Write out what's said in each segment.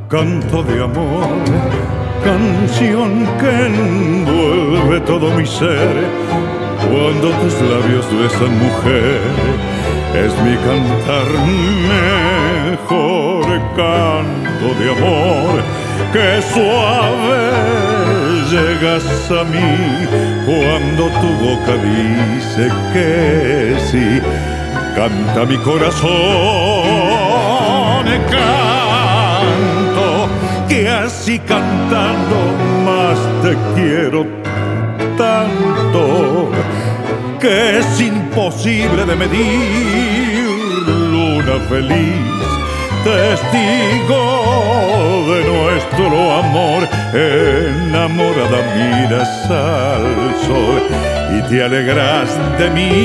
canto de amor, canción que envuelve todo mi ser. Cuando tus labios besan, mujer, es mi cantar mejor. Canto de amor, que suave llegas a mí cuando tu boca dice que sí. Canta mi corazón, canto, que así cantando más te quiero tanto, que es imposible de medir. Luna feliz, testigo de nuestro amor, enamorada miras al sol y te alegras de mí.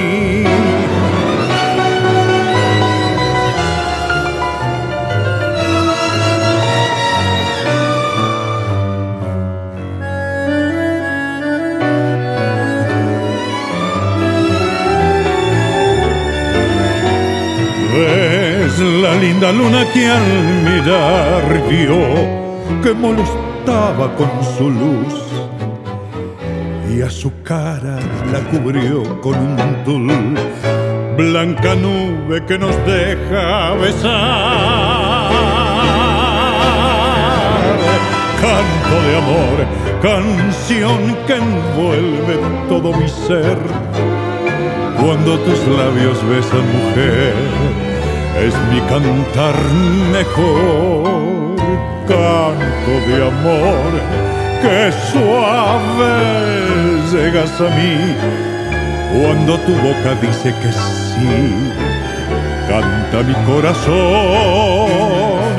La linda luna que al mirar vio que molestaba con su luz y a su cara la cubrió con un tul. Blanca nube que nos deja besar. Canto de amor, canción que envuelve todo mi ser. Cuando tus labios besan, mujer, es mi cantar mejor. Canto de amor, que suave llegas a mí cuando tu boca dice que sí. Canta mi corazón,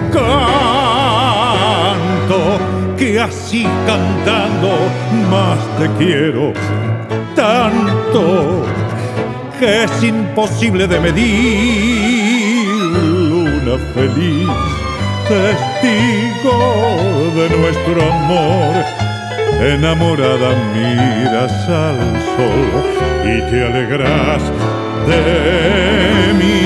canto, que así cantando más te quiero tanto, que es imposible de medir. Luna feliz, testigo de nuestro amor, enamorada miras al sol y te alegras de mí.